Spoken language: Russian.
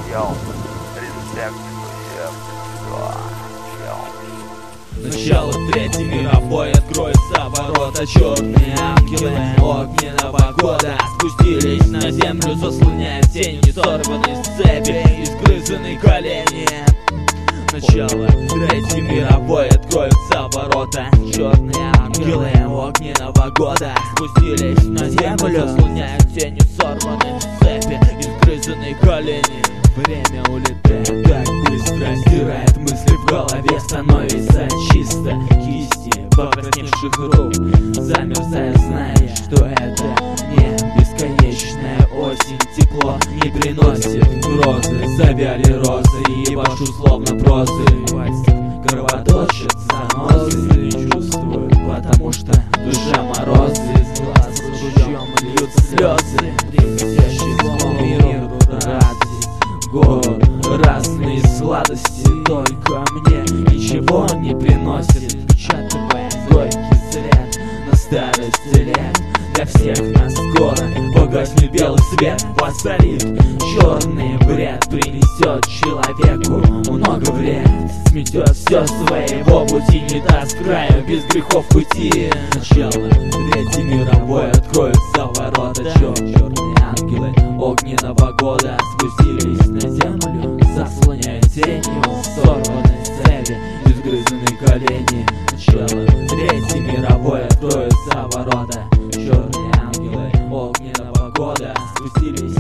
Йоу, респект, Начало Третьей мировой, откроются ворота. Черные ангелы огненного года спустились на землю, заслоняя тени, сорванные с цепи, изгрызанные колени. Начало Третьей мировой, откроются ворота. Черные ангелы огненного года спустились на землю, заслоняя тени, сорванные с цепи, изгрызанные колени. Время улетает так быстро, стирает мысли в голове, становится чисто. Кисти покрасневших рук замерзая, зная, что это не бесконечная осень. Тепло не приносит грозы, завяли розы и вашу словно прозы. Пальцев кровоточат занозы, не чувствуют, потому что душа морозы. Из глаз ручьем льются слезы, приходящие злому миру радость. Город, разные сладости, только мне ничего не приносит, впечатывая горький след на старости лет. Для всех нас скоро погаснет белый свет, воцарит черный бред, принесет человеку много вред, сметет все своего пути, не даст краю без грехов пути. Начало Третьей мировой, откроются ворота. Черные ангелы огненного года спустились на землю, заслоняя тенью сорванные цепи, изгрызанные колени. Начало Третьей мировой, откроются ворота. Черные ангелы огненного года спустились